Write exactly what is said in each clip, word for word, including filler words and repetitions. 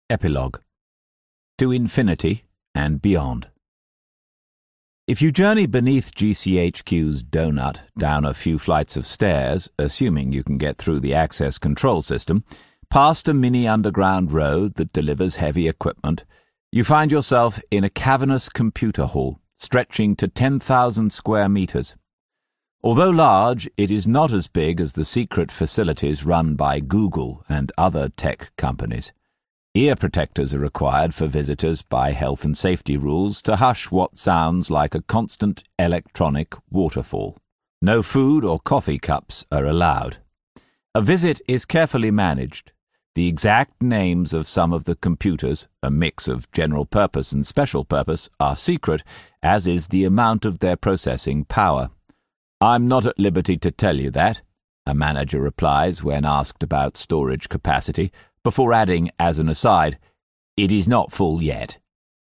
Epilogue. To Infinity and Beyond. If you journey beneath G C H Q's donut down a few flights of stairs, assuming you can get through the access control system, past a mini underground road that delivers heavy equipment, you find yourself in a cavernous computer hall stretching to ten thousand square meters. Although large, it is not as big as the secret facilities run by Google and other tech companies. Ear protectors are required for visitors by health and safety rules to hush what sounds like a constant electronic waterfall. No food or coffee cups are allowed. A visit is carefully managed. The exact names of some of the computers, a mix of general purpose and special purpose, are secret, as is the amount of their processing power. "I'm not at liberty to tell you that," a manager replies when asked about storage capacity, before adding, as an aside, "It is not full yet."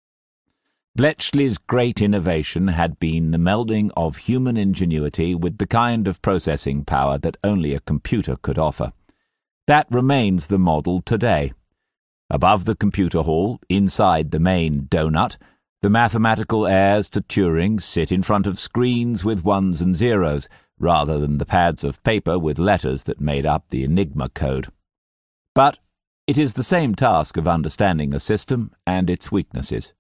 Bletchley's great innovation had been the melding of human ingenuity with the kind of processing power that only a computer could offer. That remains the model today. Above the computer hall, inside the main donut, the mathematical heirs to Turing sit in front of screens with ones and zeros, rather than the pads of paper with letters that made up the Enigma code. But it is the same task of understanding a system and its weaknesses.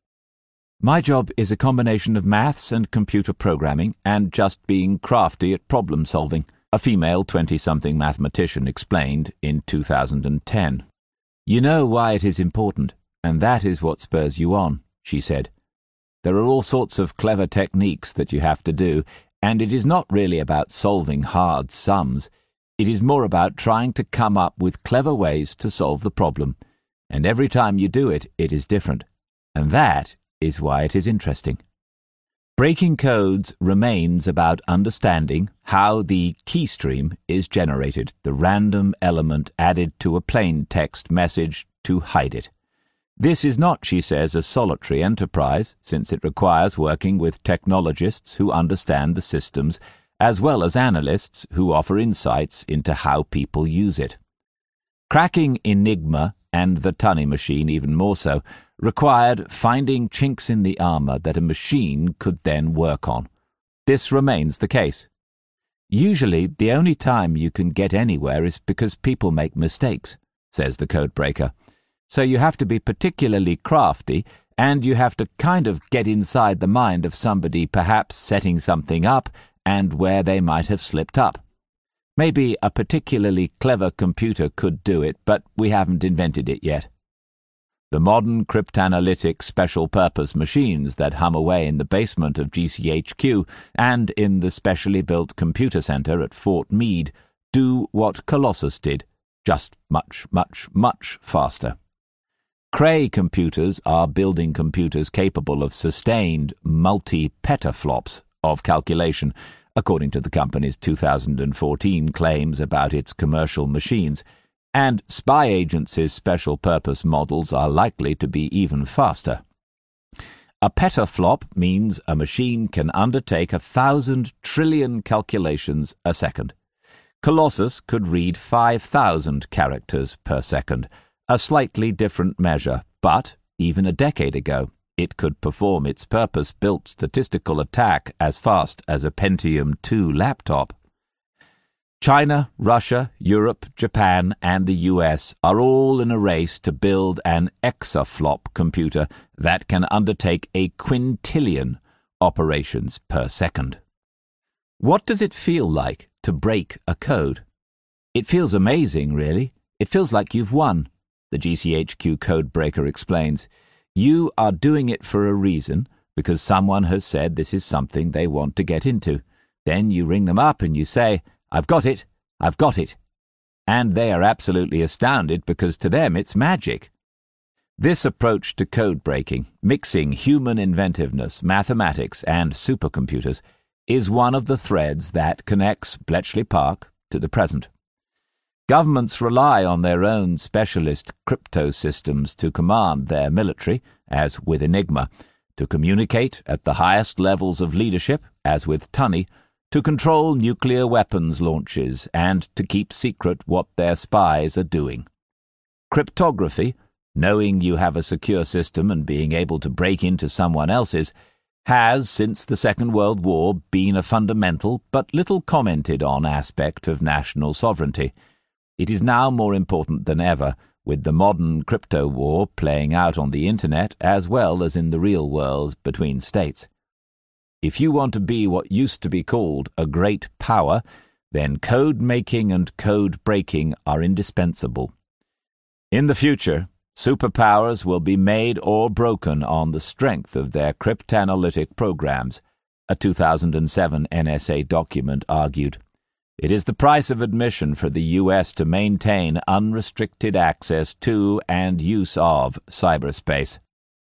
"My job is a combination of maths and computer programming and just being crafty at problem-solving," a female twenty-something mathematician explained in two thousand ten. "You know why it is important, and that is what spurs you on," she said. "There are all sorts of clever techniques that you have to do, and it is not really about solving hard sums. It is more about trying to come up with clever ways to solve the problem, and every time you do it, it is different. And that is why it is interesting." Breaking codes remains about understanding how the keystream is generated, the random element added to a plain text message to hide it. This is not, she says, a solitary enterprise, since it requires working with technologists who understand the systems, as well as analysts who offer insights into how people use it. Cracking Enigma, and the Tunney machine even more so, required finding chinks in the armor that a machine could then work on. This remains the case. Usually, the only time you can get anywhere is because people make mistakes, says the codebreaker. So you have to be particularly crafty, and you have to kind of get inside the mind of somebody perhaps setting something up and where they might have slipped up. Maybe a particularly clever computer could do it, but we haven't invented it yet. The modern cryptanalytic special-purpose machines that hum away in the basement of G C H Q and in the specially built computer center at Fort Meade do what Colossus did, just much, much, much faster. Cray computers are building computers capable of sustained multi-petaflops of calculation, according to the company's two thousand fourteen claims about its commercial machines, and spy agencies' special-purpose models are likely to be even faster. A petaflop means a machine can undertake a thousand trillion calculations a second. Colossus could read five thousand characters per second, a slightly different measure, but, even a decade ago, it could perform its purpose-built statistical attack as fast as a Pentium two laptop. China, Russia, Europe, Japan, and the U S are all in a race to build an exaflop computer that can undertake a quintillion operations per second. What does it feel like to break a code? It feels amazing, really. It feels like you've won, the G C H Q codebreaker explains. You are doing it for a reason, because someone has said this is something they want to get into. Then you ring them up and you say, "I've got it, I've got it." And they are absolutely astounded because to them it's magic. This approach to code breaking, mixing human inventiveness, mathematics, and supercomputers, is one of the threads that connects Bletchley Park to the present. Governments rely on their own specialist crypto systems to command their military, as with Enigma, to communicate at the highest levels of leadership, as with Tunney, to control nuclear weapons launches, and to keep secret what their spies are doing. Cryptography, Knowing you have a secure system and being able to break into someone else's has, since the Second World War, been a fundamental but little commented on aspect of national sovereignty. It is now more important than ever, with the modern crypto war playing out on the internet as well as in the real world between states. If you want to be what used to be called a great power, then code making and code breaking are indispensable. In the future, superpowers will be made or broken on the strength of their cryptanalytic programs, a two thousand seven N S A document argued. It is the price of admission for the U S to maintain unrestricted access to and use of cyberspace.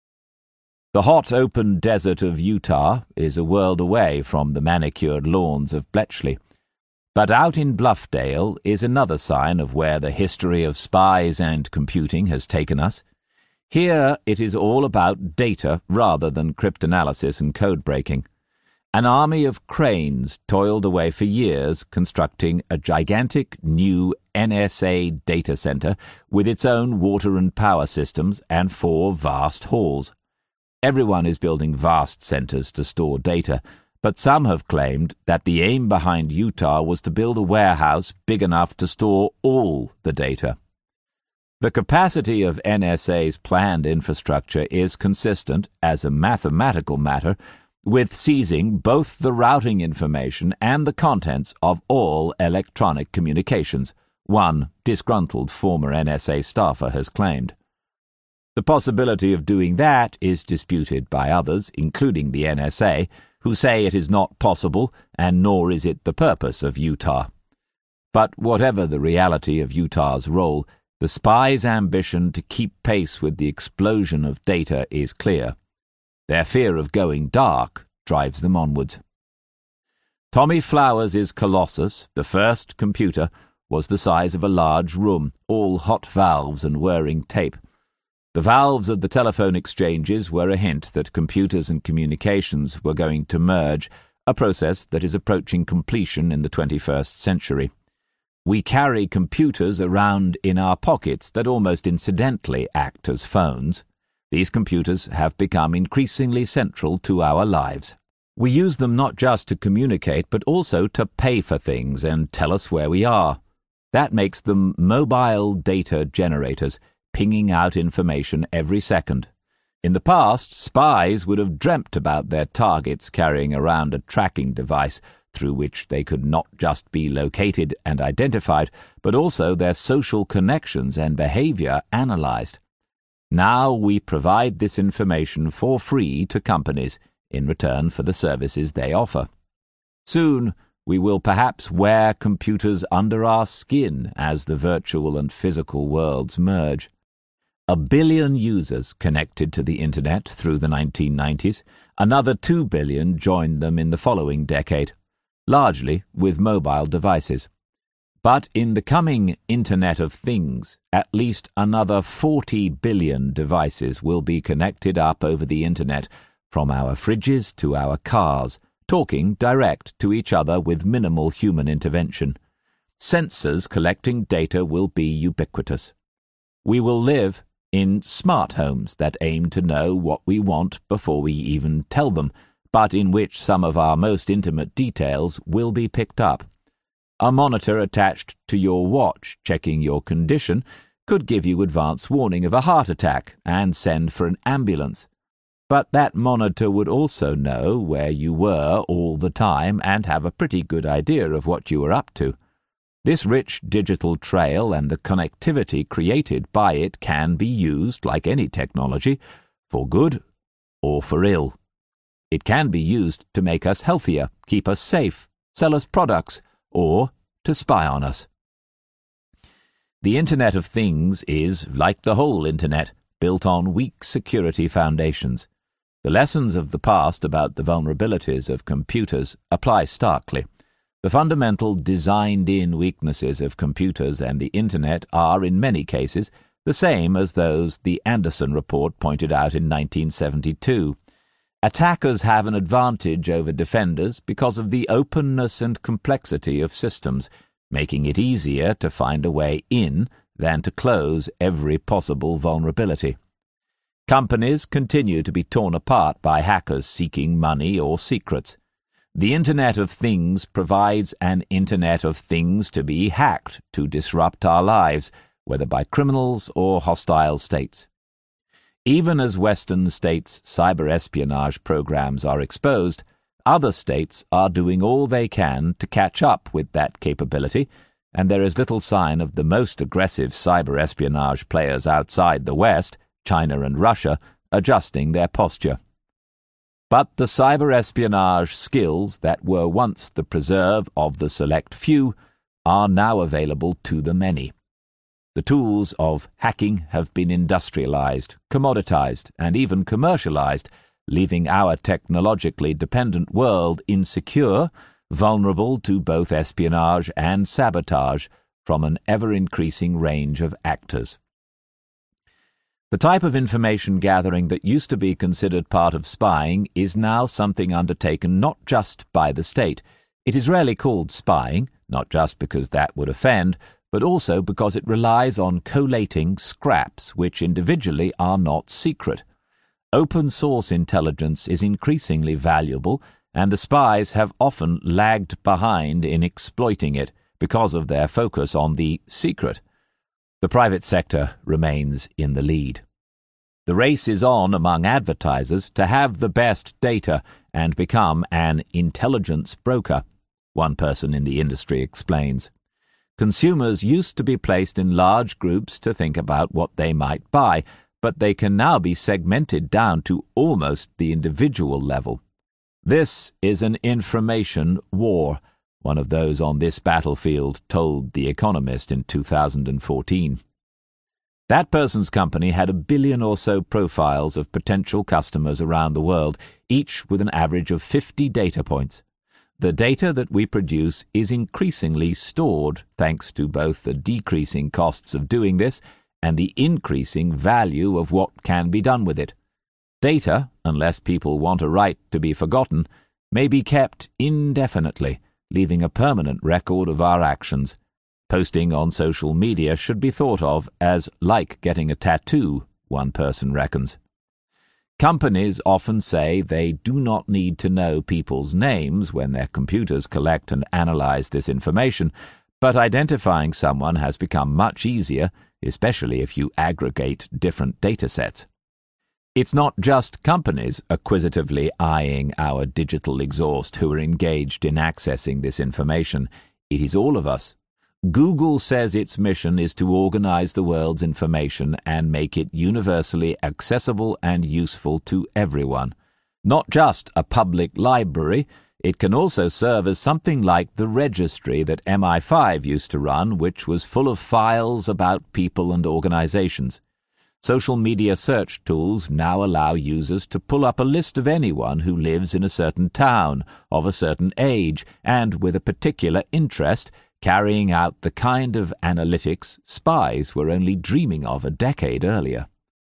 The hot open desert of Utah is a world away from the manicured lawns of Bletchley. But out in Bluffdale is another sign of where the history of spies and computing has taken us. Here it is all about data rather than cryptanalysis and code breaking. An army of cranes toiled away for years constructing a gigantic new N S A data center with its own water and power systems and four vast halls. Everyone is building vast centers to store data, but some have claimed that the aim behind Utah was to build a warehouse big enough to store all the data. The capacity of N S A's planned infrastructure is consistent, as a mathematical matter, with seizing both the routing information and the contents of all electronic communications, one disgruntled former N S A staffer has claimed. The possibility of doing that is disputed by others, including the N S A, who say it is not possible, and nor is it the purpose of Utah. But whatever the reality of Utah's role, the spies' ambition to keep pace with the explosion of data is clear. Their fear of going dark drives them onwards. Tommy Flowers' Colossus, the first computer, was the size of a large room, all hot valves and whirring tape. The valves of the telephone exchanges were a hint that computers and communications were going to merge, a process that is approaching completion in the twenty-first century. We carry computers around in our pockets that almost incidentally act as phones. These computers have become increasingly central to our lives. We use them not just to communicate, but also to pay for things and tell us where we are. That makes them mobile data generators, pinging out information every second. In the past, spies would have dreamt about their targets carrying around a tracking device through which they could not just be located and identified, but also their social connections and behavior analyzed. Now we provide this information for free to companies in return for the services they offer. Soon, we will perhaps wear computers under our skin as the virtual and physical worlds merge. A billion users connected to the Internet through the nineteen nineties. Another two billion joined them in the following decade, largely with mobile devices. But in the coming Internet of Things, at least another forty billion devices will be connected up over the Internet, from our fridges to our cars, talking direct to each other with minimal human intervention. Sensors collecting data will be ubiquitous. We will live in smart homes that aim to know what we want before we even tell them, but in which some of our most intimate details will be picked up. A monitor attached to your watch checking your condition could give you advance warning of a heart attack and send for an ambulance. But that monitor would also know where you were all the time and have a pretty good idea of what you were up to. This rich digital trail and the connectivity created by it can be used, like any technology, for good or for ill. It can be used to make us healthier, keep us safe, sell us products, or to spy on us. The Internet of Things is, like the whole Internet, built on weak security foundations. The lessons of the past about the vulnerabilities of computers apply starkly. The fundamental designed-in weaknesses of computers and the Internet are, in many cases, the same as those the Anderson Report pointed out in nineteen seventy-two. Attackers have an advantage over defenders because of the openness and complexity of systems, making it easier to find a way in than to close every possible vulnerability. Companies continue to be torn apart by hackers seeking money or secrets. The Internet of Things provides an Internet of Things to be hacked to disrupt our lives, whether by criminals or hostile states. Even as Western states' cyber espionage programs are exposed, other states are doing all they can to catch up with that capability, and there is little sign of the most aggressive cyber espionage players outside the West, China and Russia, adjusting their posture. But the cyber espionage skills that were once the preserve of the select few are now available to the many. The tools of hacking have been industrialized, commoditized, and even commercialized, leaving our technologically dependent world insecure, vulnerable to both espionage and sabotage from an ever-increasing range of actors. The type of information gathering that used to be considered part of spying is now something undertaken not just by the state. It is rarely called spying, not just because that would offend, but also because it relies on collating scraps which individually are not secret. Open-source intelligence is increasingly valuable, and the spies have often lagged behind in exploiting it because of their focus on the secret. The private sector remains in the lead. The race is on among advertisers to have the best data and become an intelligence broker, one person in the industry explains. Consumers used to be placed in large groups to think about what they might buy, but they can now be segmented down to almost the individual level. This is an information war, one of those on this battlefield told The Economist in two thousand fourteen. That person's company had a billion or so profiles of potential customers around the world, each with an average of fifty data points. The data that we produce is increasingly stored thanks to both the decreasing costs of doing this and the increasing value of what can be done with it. Data, unless people want a right to be forgotten, may be kept indefinitely, leaving a permanent record of our actions. Posting on social media should be thought of as like getting a tattoo, one person reckons. Companies often say they do not need to know people's names when their computers collect and analyze this information, but identifying someone has become much easier, especially if you aggregate different data sets. It's not just companies acquisitively eyeing our digital exhaust who are engaged in accessing this information. It is all of us. Google says its mission is to organize the world's information and make it universally accessible and useful to everyone. Not just a public library, it can also serve as something like the registry that M I five used to run, which was full of files about people and organizations. Social media search tools now allow users to pull up a list of anyone who lives in a certain town, of a certain age, and with a particular interest, carrying out the kind of analytics spies were only dreaming of a decade earlier.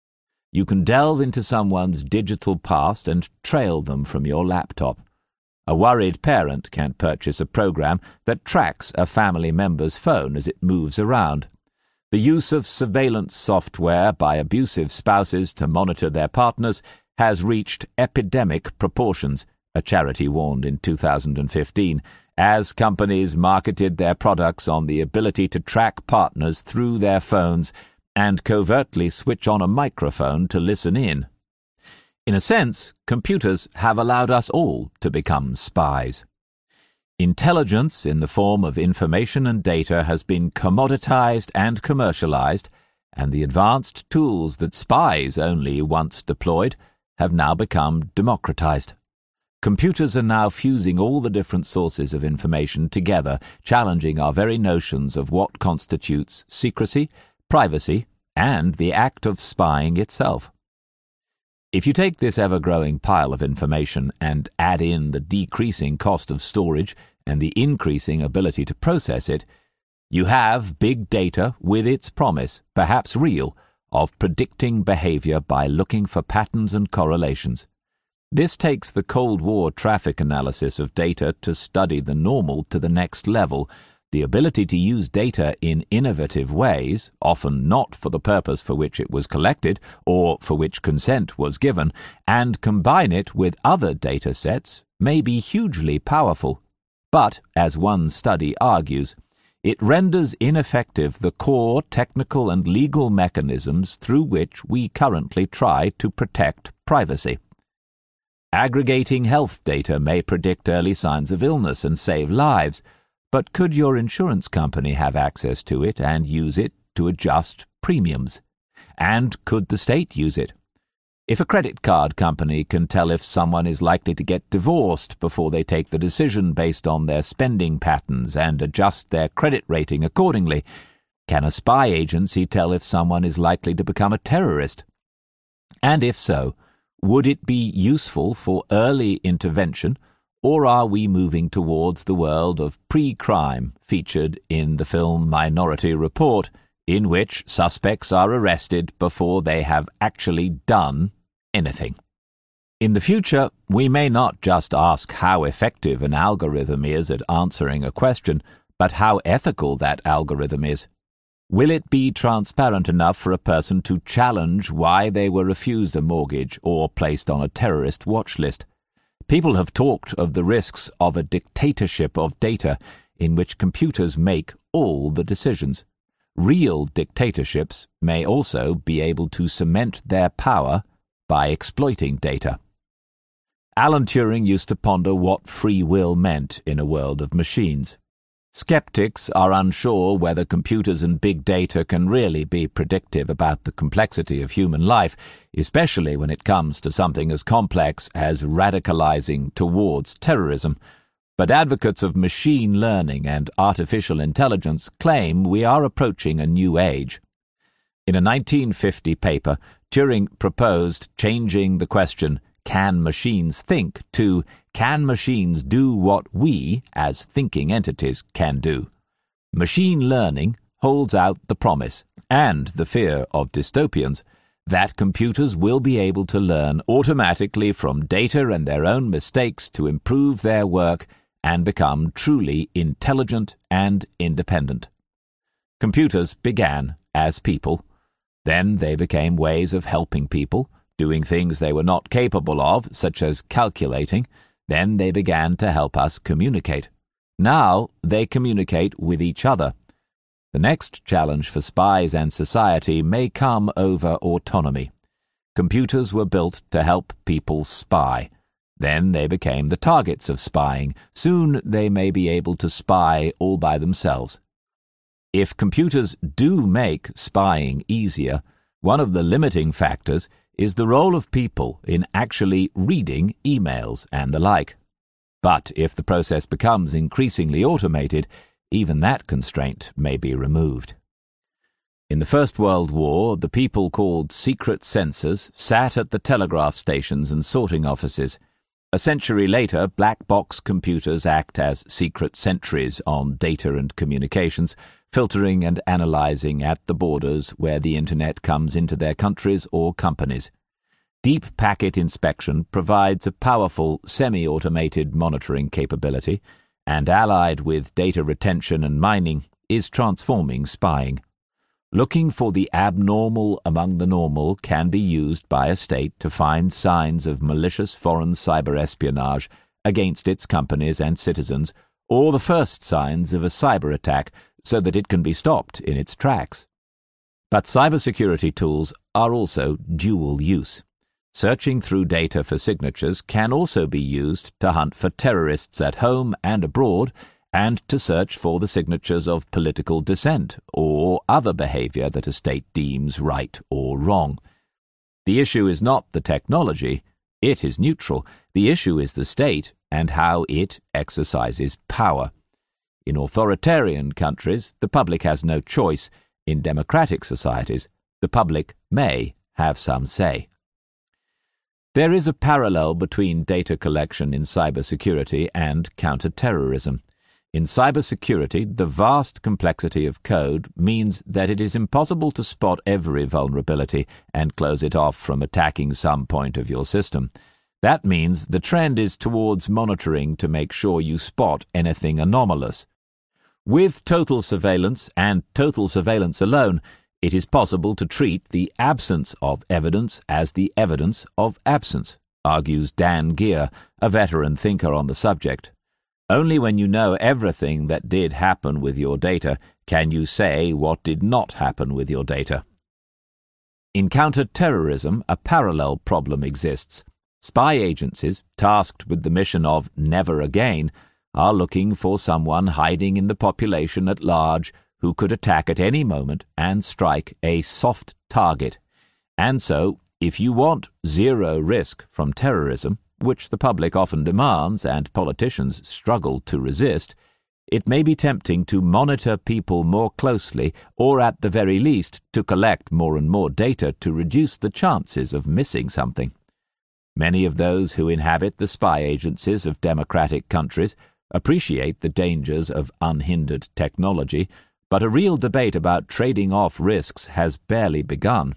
You can delve into someone's digital past and trail them from your laptop. A worried parent can purchase a program that tracks a family member's phone as it moves around. The use of surveillance software by abusive spouses to monitor their partners has reached epidemic proportions, a charity warned in two thousand fifteen, as companies marketed their products on the ability to track partners through their phones and covertly switch on a microphone to listen in. In a sense, computers have allowed us all to become spies. Intelligence in the form of information and data has been commoditized and commercialized, and the advanced tools that spies only once deployed have now become democratized. Computers are now fusing all the different sources of information together, challenging our very notions of what constitutes secrecy, privacy, and the act of spying itself. If you take this ever-growing pile of information and add in the decreasing cost of storage and the increasing ability to process it, you have big data with its promise, perhaps real, of predicting behavior by looking for patterns and correlations. This takes the Cold War traffic analysis of data to study the normal to the next level. the ability to use data in innovative ways, often not for the purpose for which it was collected or for which consent was given, and combine it with other data sets may be hugely powerful. But, as one study argues, it renders ineffective the core technical and legal mechanisms through which we currently try to protect privacy. Aggregating health data may predict early signs of illness and save lives, but could your insurance company have access to it and use it to adjust premiums? And could the state use it? If a credit card company can tell if someone is likely to get divorced before they take the decision based on their spending patterns and adjust their credit rating accordingly, can a spy agency tell if someone is likely to become a terrorist? And if so, would it be useful for early intervention, or are we moving towards the world of pre-crime featured in the film Minority Report, in which suspects are arrested before they have actually done anything? In the future, we may not just ask how effective an algorithm is at answering a question, but how ethical that algorithm is. Will it be transparent enough for a person to challenge why they were refused a mortgage or placed on a terrorist watch list? People have talked of the risks of a dictatorship of data in which computers make all the decisions. Real dictatorships may also be able to cement their power by exploiting data. Alan Turing used to ponder what free will meant in a world of machines. Skeptics are unsure whether computers and big data can really be predictive about the complexity of human life, especially when it comes to something as complex as radicalizing towards terrorism. But advocates of machine learning and artificial intelligence claim we are approaching a new age. In a nineteen fifty paper, Turing proposed changing the question, "Can machines think?" to "Can machines do what we, as thinking entities, can do?" Machine learning holds out the promise, and the fear of dystopians, that computers will be able to learn automatically from data and their own mistakes to improve their work and become truly intelligent and independent. Computers began as people. Then they became ways of helping people, doing things they were not capable of, such as calculating. Then they began to help us communicate. Now they communicate with each other. The next challenge for spies and society may come over autonomy. Computers were built to help people spy. Then they became the targets of spying. Soon they may be able to spy all by themselves. If computers do make spying easier, one of the limiting factors is the role of people in actually reading emails and the like. But if the process becomes increasingly automated, even that constraint may be removed. In the First World War, the people called secret censors sat at the telegraph stations and sorting offices. A century later, black box computers act as secret sentries on data and communications, filtering and analyzing at the borders where the internet comes into their countries or companies. Deep packet inspection provides a powerful semi-automated monitoring capability, and allied with data retention and mining is transforming spying. Looking for the abnormal among the normal can be used by a state to find signs of malicious foreign cyber espionage against its companies and citizens, or the first signs of a cyber attack so that it can be stopped in its tracks. But cybersecurity tools are also dual use. Searching through data for signatures can also be used to hunt for terrorists at home and abroad, and to search for the signatures of political dissent or other behavior that a state deems right or wrong. The issue is not the technology, it is neutral. The issue is the state and how it exercises power. In authoritarian countries, the public has no choice. In democratic societies, the public may have some say. There is a parallel between data collection in cybersecurity and counterterrorism. In cybersecurity, the vast complexity of code means that it is impossible to spot every vulnerability and close it off from attacking some point of your system. That means the trend is towards monitoring to make sure you spot anything anomalous. With total surveillance and total surveillance alone, it is possible to treat the absence of evidence as the evidence of absence, argues Dan Geer, a veteran thinker on the subject. Only when you know everything that did happen with your data can you say what did not happen with your data. In counter-terrorism, a parallel problem exists. Spy agencies, tasked with the mission of never again, are looking for someone hiding in the population at large who could attack at any moment and strike a soft target. And so, if you want zero risk from terrorism, which the public often demands and politicians struggle to resist, it may be tempting to monitor people more closely, or at the very least to collect more and more data to reduce the chances of missing something. Many of those who inhabit the spy agencies of democratic countries appreciate the dangers of unhindered technology, but a real debate about trading off risks has barely begun.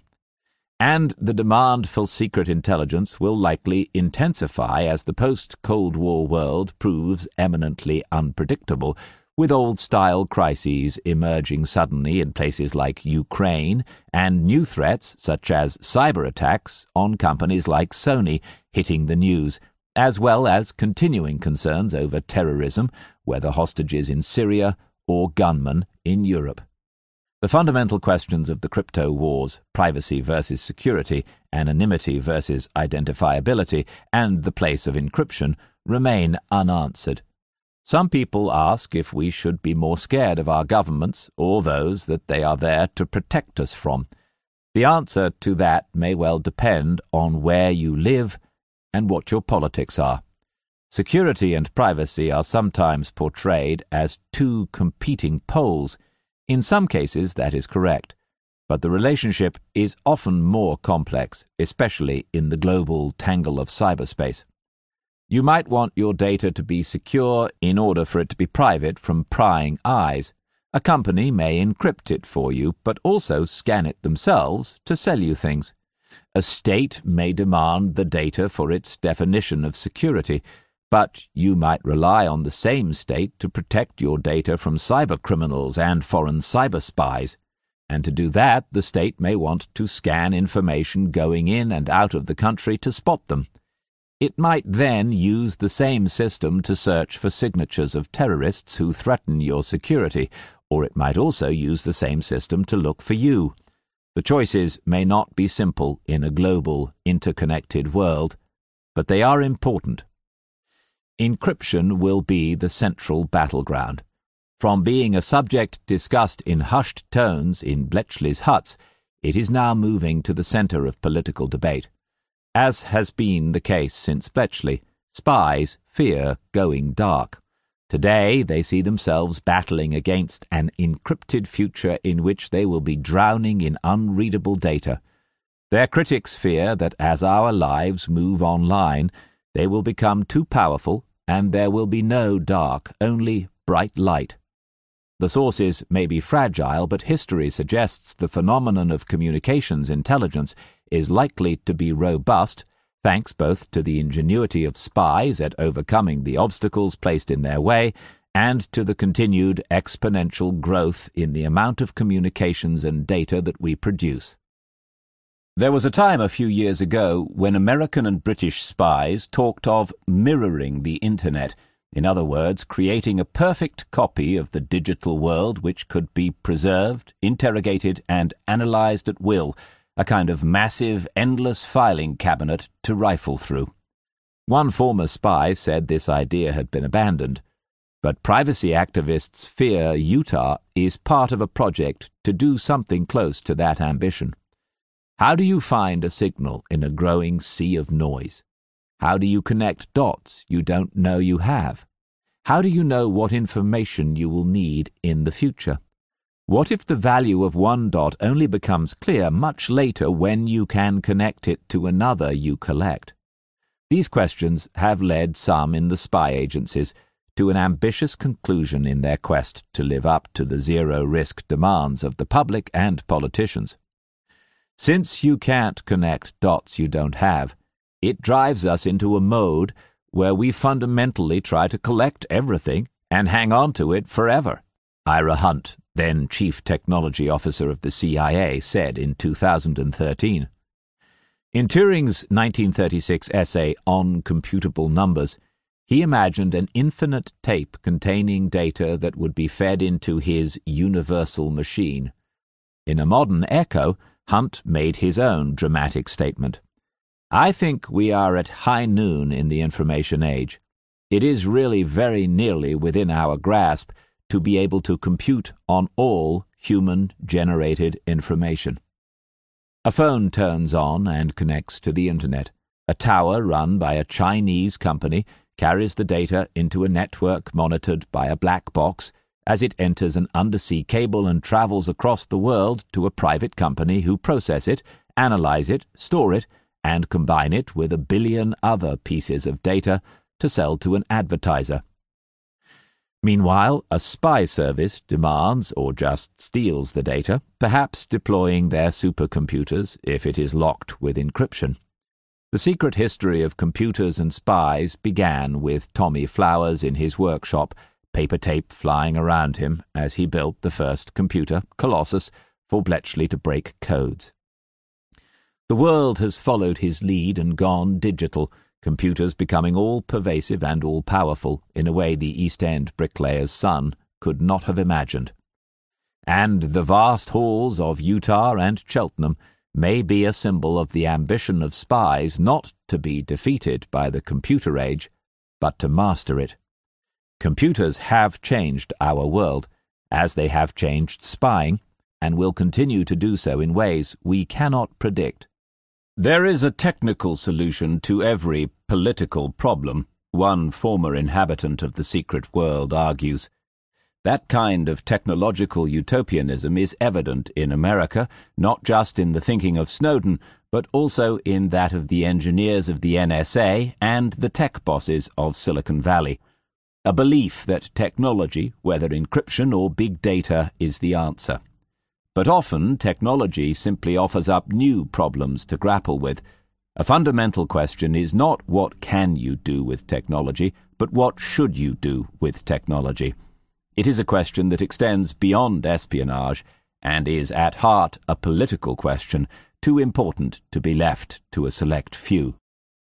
And the demand for secret intelligence will likely intensify as the post-Cold War world proves eminently unpredictable, with old-style crises emerging suddenly in places like Ukraine and new threats such as cyber attacks on companies like Sony hitting the news, as well as continuing concerns over terrorism, whether hostages in Syria or gunmen in Europe. The fundamental questions of the crypto wars, privacy versus security, anonymity versus identifiability, and the place of encryption, remain unanswered. Some people ask if we should be more scared of our governments or those that they are there to protect us from. The answer to that may well depend on where you live and what your politics are. Security and privacy are sometimes portrayed as two competing poles. In some cases, that is correct, but the relationship is often more complex, especially in the global tangle of cyberspace. You might want your data to be secure in order for it to be private from prying eyes. A company may encrypt it for you, but also scan it themselves to sell you things. A state may demand the data for its definition of security, but you might rely on the same state to protect your data from cybercriminals and foreign cyber spies. And to do that, the state may want to scan information going in and out of the country to spot them. It might then use the same system to search for signatures of terrorists who threaten your security, or it might also use the same system to look for you. The choices may not be simple in a global, interconnected world, but they are important. Encryption will be the central battleground. From being a subject discussed in hushed tones in Bletchley's huts, it is now moving to the center of political debate. As has been the case since Bletchley, spies fear going dark. Today they see themselves battling against an encrypted future in which they will be drowning in unreadable data. Their critics fear that as our lives move online, they will become too powerful and there will be no dark, only bright light. The sources may be fragile, but history suggests the phenomenon of communications intelligence is likely to be robust, thanks both to the ingenuity of spies at overcoming the obstacles placed in their way and to the continued exponential growth in the amount of communications and data that we produce. There was a time a few years ago when American and British spies talked of mirroring the Internet, in other words, creating a perfect copy of the digital world which could be preserved, interrogated, and analyzed at will, a kind of massive, endless filing cabinet to rifle through. One former spy said this idea had been abandoned, but privacy activists fear Utah is part of a project to do something close to that ambition. How do you find a signal in a growing sea of noise? How do you connect dots you don't know you have? How do you know what information you will need in the future? What if the value of one dot only becomes clear much later when you can connect it to another you collect? These questions have led some in the spy agencies to an ambitious conclusion in their quest to live up to the zero-risk demands of the public and politicians. Since you can't connect dots you don't have, it drives us into a mode where we fundamentally try to collect everything and hang on to it forever. Ira Hunt, then Chief Technology Officer of the C I A, said in two thousand thirteen. In Turing's nineteen thirty-six essay On Computable Numbers, he imagined an infinite tape containing data that would be fed into his universal machine. In a modern echo, Hunt made his own dramatic statement. I think we are at high noon in the information age. It is really very nearly within our grasp to be able to compute on all human-generated information. A phone turns on and connects to the internet. A tower run by a Chinese company carries the data into a network monitored by a black box as it enters an undersea cable and travels across the world to a private company who process it, analyze it, store it, and combine it with a billion other pieces of data to sell to an advertiser. Meanwhile, a spy service demands or just steals the data, perhaps deploying their supercomputers if it is locked with encryption. The secret history of computers and spies began with Tommy Flowers in his workshop, paper tape flying around him as he built the first computer, Colossus, for Bletchley to break codes. The world has followed his lead and gone digital, computers becoming all-pervasive and all-powerful in a way the East End bricklayer's son could not have imagined. And the vast halls of Utah and Cheltenham may be a symbol of the ambition of spies not to be defeated by the computer age, but to master it. Computers have changed our world, as they have changed spying, and will continue to do so in ways we cannot predict. There is a technical solution to every political problem, one former inhabitant of the secret world argues. That kind of technological utopianism is evident in America, not just in the thinking of Snowden, but also in that of the engineers of the N S A and the tech bosses of Silicon Valley. A belief that technology, whether encryption or big data, is the answer. But often technology simply offers up new problems to grapple with. A fundamental question is not what can you do with technology, but what should you do with technology. It is a question that extends beyond espionage and is at heart a political question, too important to be left to a select few.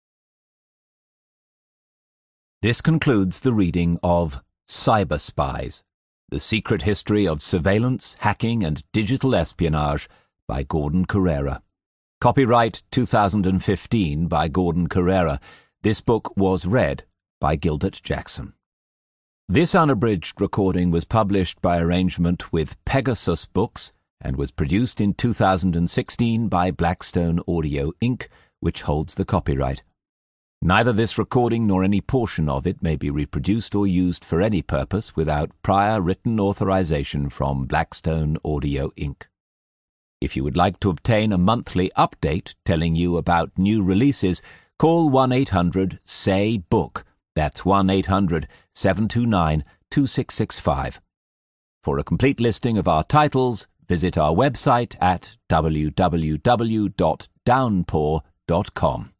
This concludes the reading of Cyber Spies, The Secret History of Surveillance, Hacking and Digital Espionage by Gordon Corera. Copyright two thousand fifteen by Gordon Corera. This book was read by Gildert Jackson. This unabridged recording was published by arrangement with Pegasus Books and was produced in two thousand sixteen by Blackstone Audio Incorporated, which holds the copyright. Neither this recording nor any portion of it may be reproduced or used for any purpose without prior written authorization from Blackstone Audio Incorporated. If you would like to obtain a monthly update telling you about new releases, call one eight hundred S A Y BOOK. That's one eight hundred seven two nine two six six five. For a complete listing of our titles, visit our website at w w w dot downpour dot com.